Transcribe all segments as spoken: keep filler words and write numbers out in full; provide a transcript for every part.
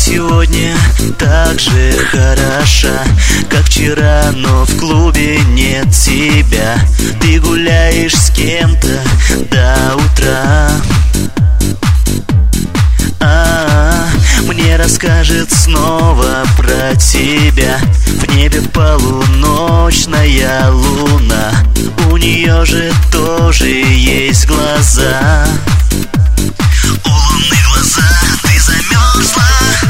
сегодня так же хороша, как вчера, но в клубе нет тебя. Ты гуляешь с кем-то до утра. А-а-а, мне расскажет снова про тебя. В небе полуночная луна, у нее же тоже есть глаза. У луны глаза, ты замерзла,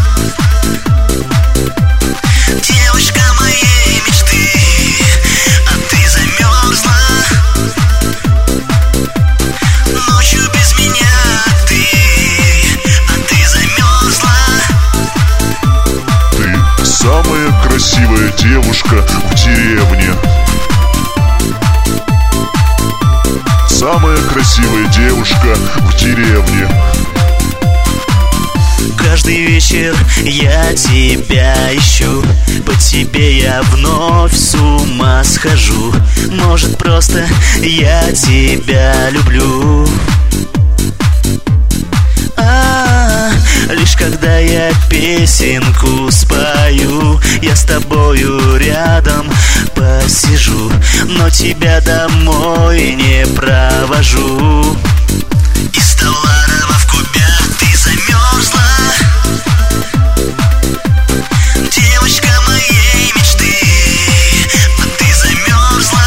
девочка моей мечты, а ты замерзла. Ночью без меня ты, а ты замерзла. Ты самая красивая девушка в деревне. Самая красивая девушка в деревне. Каждый вечер я тебя ищу, по тебе я вновь с ума схожу. Может, просто я тебя люблю. А-а-а, лишь когда я песенку спою, я с тобою рядом посижу, но тебя домой не провожу. Из Тавларова в Кубях ты замерзла, девочка моей мечты, а ты замерзла.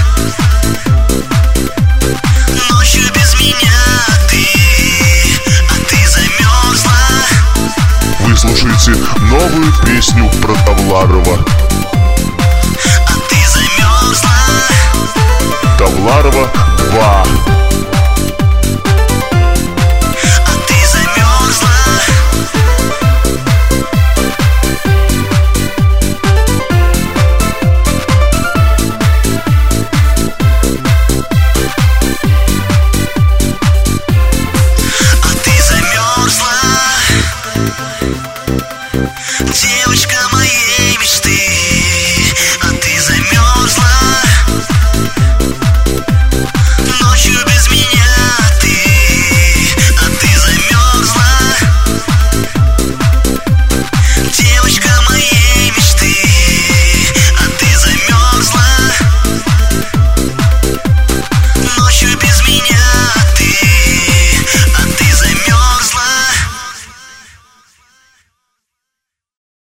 Ночью без меня ты, а ты замерзла. Вы слушаете новую песню про Тавларова. А ты замерзла. Тавларова два. Девочка моей мечты.